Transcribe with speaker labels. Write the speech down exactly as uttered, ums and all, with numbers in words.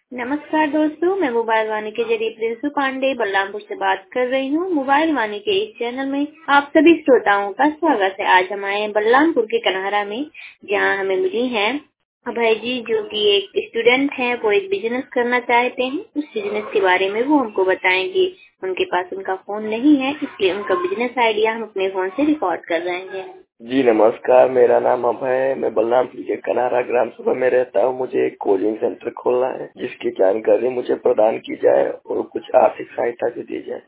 Speaker 1: नमस्कार दोस्तों, मैं मोबाइल वाणी के जरिए प्रिंसू पांडे बलरामपुर से बात कर रही हूँ। मोबाइल वाणी के इस चैनल में आप सभी श्रोताओं का स्वागत है। आज हम आए हैं बलरामपुर के कन्हारा में, जहाँ हमें मिली हैं अभय जी, जो कि एक स्टूडेंट हैं। वो एक बिजनेस करना चाहते हैं। उस बिजनेस के बारे में वो हमको बताएंगे। उनके पास उनका फोन नहीं है, इसलिए उनका बिजनेस आइडिया हम अपने फोन से रिकॉर्ड कर रहे हैं।
Speaker 2: जी नमस्कार, मेरा नाम अभय है। मैं बलरामपुर के कन्हारा ग्राम सभा में रहता हूँ। मुझे एक कोचिंग सेंटर खोलना है, जिसकी जानकारी मुझे प्रदान की जाए और कुछ आर्थिक सहायता भी दी जाए।